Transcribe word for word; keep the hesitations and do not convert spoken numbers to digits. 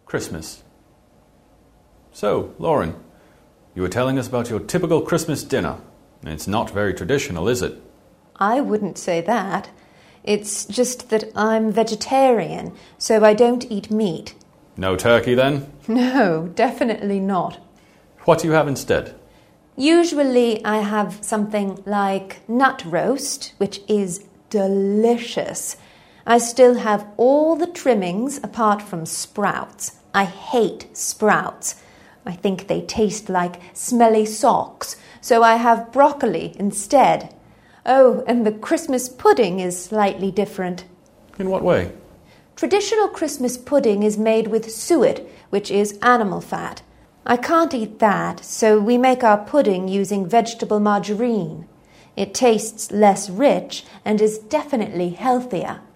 Christmas. So, Lauren, you were telling us about your typical Christmas dinner. It's not very traditional, is it? I wouldn't say that. It's just that I'm vegetarian, so I don't eat meat. No turkey, then? No, definitely not. What do you have instead? Usually I have something like nut roast, which is delicious. I still have all the trimmings apart from sprouts. I hate sprouts. I think they taste like smelly socks, so I have broccoli instead. Oh, and the Christmas pudding is slightly different. In what way? Traditional Christmas pudding is made with suet, which is animal fat. I can't eat that, so we make our pudding using vegetable margarine. It tastes less rich and is definitely healthier.